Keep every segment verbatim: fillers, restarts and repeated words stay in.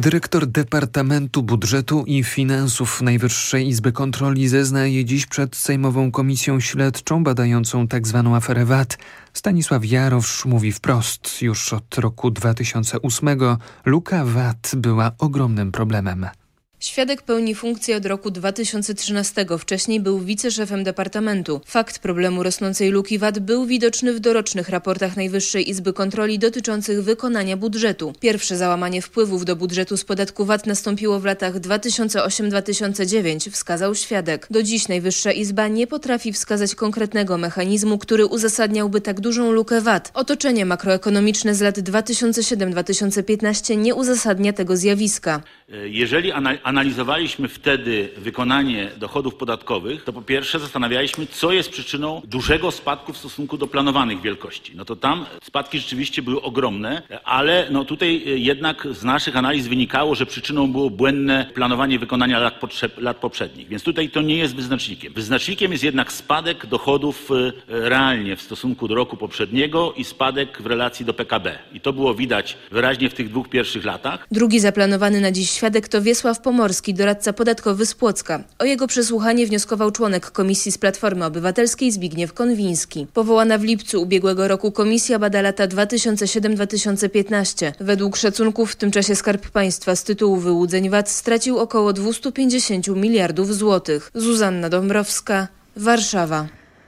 Dyrektor Departamentu Budżetu i Finansów Najwyższej Izby Kontroli zeznaje dziś przed Sejmową Komisją Śledczą badającą tzw. aferę V A T. Stanisław Jarosz mówi wprost, już od roku dwa tysiące ósmego luka V A T była ogromnym problemem. Świadek pełni funkcję od roku dwa tysiące trzynastego. Wcześniej był wiceszefem departamentu. Fakt problemu rosnącej luki V A T był widoczny w dorocznych raportach Najwyższej Izby Kontroli dotyczących wykonania budżetu. Pierwsze załamanie wpływów do budżetu z podatku V A T nastąpiło w latach dwa tysiące ósmym do dwa tysiące dziewiątego, wskazał świadek. Do dziś Najwyższa Izba nie potrafi wskazać konkretnego mechanizmu, który uzasadniałby tak dużą lukę V A T. Otoczenie makroekonomiczne z lat dwa tysiące siódmy do dwa tysiące piętnastego nie uzasadnia tego zjawiska. Jeżeli analizowaliśmy wtedy wykonanie dochodów podatkowych, to po pierwsze zastanawialiśmy, co jest przyczyną dużego spadku w stosunku do planowanych wielkości. No to tam spadki rzeczywiście były ogromne, ale no tutaj jednak z naszych analiz wynikało, że przyczyną było błędne planowanie wykonania lat, potrzeb, lat poprzednich. Więc tutaj to nie jest wyznacznikiem. Wyznacznikiem jest jednak spadek dochodów realnie w stosunku do roku poprzedniego i spadek w relacji do P K B. I to było widać wyraźnie w tych dwóch pierwszych latach. Drugi zaplanowany na dziś świadek to Wiesław Pomorski, doradca podatkowy z Płocka. O jego przesłuchanie wnioskował członek komisji z Platformy Obywatelskiej Zbigniew Konwiński. Powołana w lipcu ubiegłego roku komisja bada lata dwa tysiące siódmy do dwa tysiące piętnastego. Według szacunków w tym czasie Skarb Państwa z tytułu wyłudzeń V A T stracił około dwieście pięćdziesiąt miliardów złotych. Zuzanna Dąbrowska, Warszawa.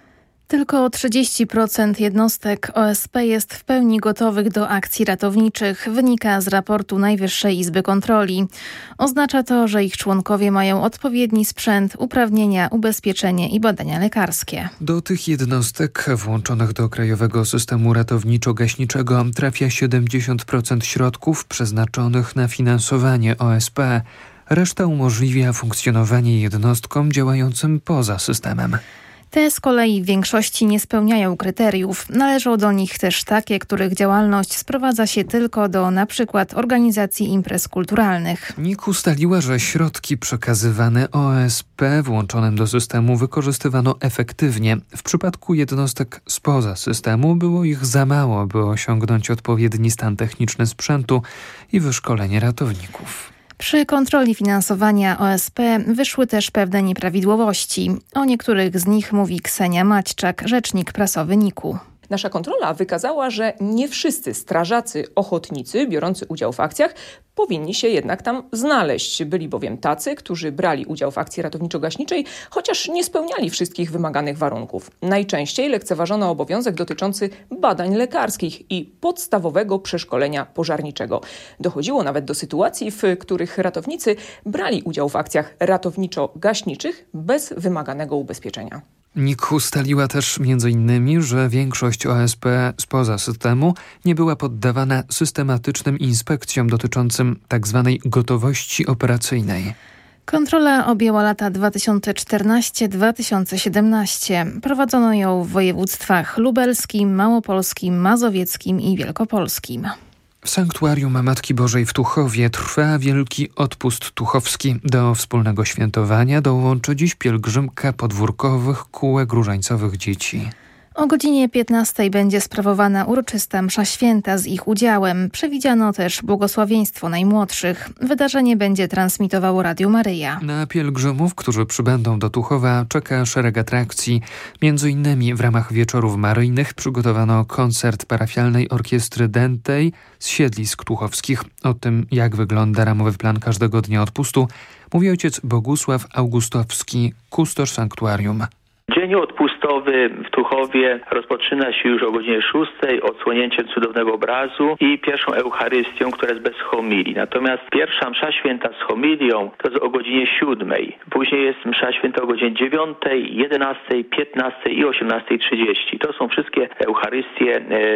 Tylko trzydzieści procent jednostek O S P jest w pełni gotowych do akcji ratowniczych, wynika z raportu Najwyższej Izby Kontroli. Oznacza to, że ich członkowie mają odpowiedni sprzęt, uprawnienia, ubezpieczenie i badania lekarskie. Do tych jednostek włączonych do Krajowego Systemu Ratowniczo-Gaśniczego trafia siedemdziesiąt procent środków przeznaczonych na finansowanie O S P. Reszta umożliwia funkcjonowanie jednostkom działającym poza systemem. Te z kolei w większości nie spełniają kryteriów. Należą do nich też takie, których działalność sprowadza się tylko do na przykład organizacji imprez kulturalnych. N I K ustaliła, że środki przekazywane O S P włączonym do systemu wykorzystywano efektywnie. W przypadku jednostek spoza systemu było ich za mało, by osiągnąć odpowiedni stan techniczny sprzętu i wyszkolenie ratowników. Przy kontroli finansowania O S P wyszły też pewne nieprawidłowości. O niektórych z nich mówi Ksenia Maćczak, rzecznik prasowy N I K-u. Nasza kontrola wykazała, że nie wszyscy strażacy ochotnicy biorący udział w akcjach powinni się jednak tam znaleźć. Byli bowiem tacy, którzy brali udział w akcji ratowniczo-gaśniczej, chociaż nie spełniali wszystkich wymaganych warunków. Najczęściej lekceważono obowiązek dotyczący badań lekarskich i podstawowego przeszkolenia pożarniczego. Dochodziło nawet do sytuacji, w których ratownicy brali udział w akcjach ratowniczo-gaśniczych bez wymaganego ubezpieczenia. N I K ustaliła też między innymi, że większość O S P spoza systemu nie była poddawana systematycznym inspekcjom dotyczącym tzw. gotowości operacyjnej. Kontrola objęła lata dwa tysiące czternasty do dwa tysiące siedemnasty. Prowadzono ją w województwach lubelskim, małopolskim, mazowieckim i wielkopolskim. W sanktuarium Matki Bożej w Tuchowie trwa Wielki Odpust Tuchowski. Do wspólnego świętowania dołączy dziś pielgrzymka podwórkowych kółek różańcowych dzieci. O godzinie piętnastej będzie sprawowana uroczysta msza święta z ich udziałem. Przewidziano też błogosławieństwo najmłodszych. Wydarzenie będzie transmitowało Radio Maryja. Na pielgrzymów, którzy przybędą do Tuchowa, czeka szereg atrakcji. Między innymi w ramach wieczorów maryjnych przygotowano koncert parafialnej orkiestry Dętej z siedlisk tuchowskich. O tym, jak wygląda ramowy plan każdego dnia odpustu, mówi ojciec Bogusław Augustowski, kustosz sanktuarium. Dzień odpustowy w Tuchowie rozpoczyna się już o godzinie szóstej odsłonięciem cudownego obrazu i pierwszą Eucharystią, która jest bez homilii. Natomiast pierwsza msza święta z homilią to jest o godzinie siódmej. Później jest msza święta o godzinie dziewiątej, jedenastej, piętnastej i osiemnastej trzydzieści. To są wszystkie Eucharystie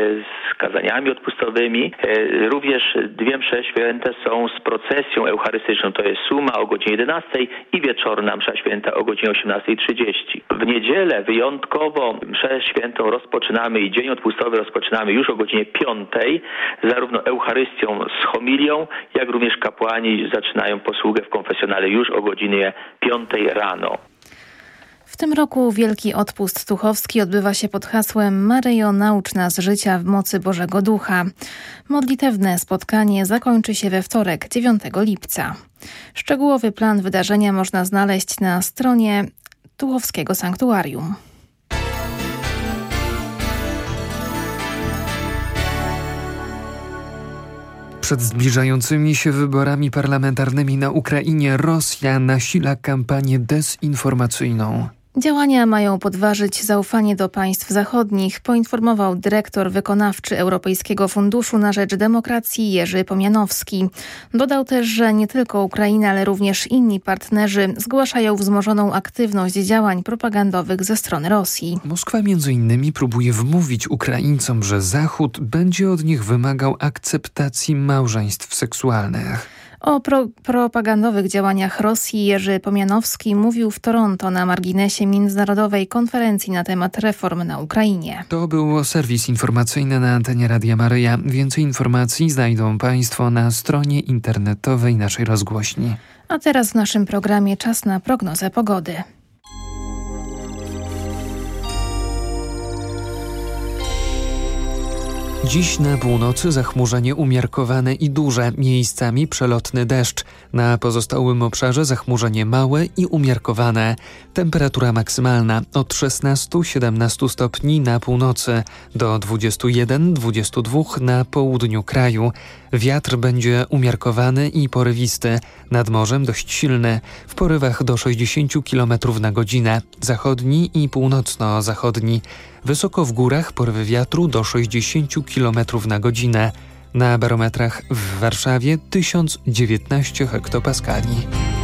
z kazaniami odpustowymi. Również dwie msze święte są z procesją eucharystyczną. To jest suma o godzinie jedenastej i wieczorna msza święta o godzinie osiemnastej trzydzieści. W niedzielę wyjątkowo mszę świętą rozpoczynamy i dzień odpustowy rozpoczynamy już o godzinie piątej, zarówno Eucharystią z homilią, jak również kapłani zaczynają posługę w konfesjonale już o godzinie piątej rano. W tym roku Wielki Odpust Tuchowski odbywa się pod hasłem Maryjo, naucz nas życia w mocy Bożego Ducha. Modlitewne spotkanie zakończy się we wtorek, dziewiątego lipca. Szczegółowy plan wydarzenia można znaleźć na stronie Tuchowskiego Sanktuarium. Przed zbliżającymi się wyborami parlamentarnymi na Ukrainie Rosja nasila kampanię dezinformacyjną. Działania mają podważyć zaufanie do państw zachodnich, poinformował dyrektor wykonawczy Europejskiego Funduszu na Rzecz Demokracji Jerzy Pomianowski. Dodał też, że nie tylko Ukraina, ale również inni partnerzy zgłaszają wzmożoną aktywność działań propagandowych ze strony Rosji. Moskwa między innymi próbuje wmówić Ukraińcom, że Zachód będzie od nich wymagał akceptacji małżeństw seksualnych. O pro- propagandowych działaniach Rosji Jerzy Pomianowski mówił w Toronto na marginesie międzynarodowej konferencji na temat reform na Ukrainie. To był serwis informacyjny na antenie Radia Maryja. Więcej informacji znajdą Państwo na stronie internetowej naszej rozgłośni. A teraz w naszym programie czas na prognozę pogody. Dziś na północy zachmurzenie umiarkowane i duże, miejscami przelotny deszcz. Na pozostałym obszarze zachmurzenie małe i umiarkowane. Temperatura maksymalna od szesnastu do siedemnastu stopni na północy do dwudziestu jeden do dwudziestu dwóch na południu kraju. Wiatr będzie umiarkowany i porywisty, nad morzem dość silny, w porywach do sześćdziesięciu kilometrów na godzinę, zachodni i północno-zachodni. Wysoko w górach porywy wiatru do sześćdziesięciu kilometrów na godzinę. Na barometrach w Warszawie tysiąc dziewiętnaście hektopaskali.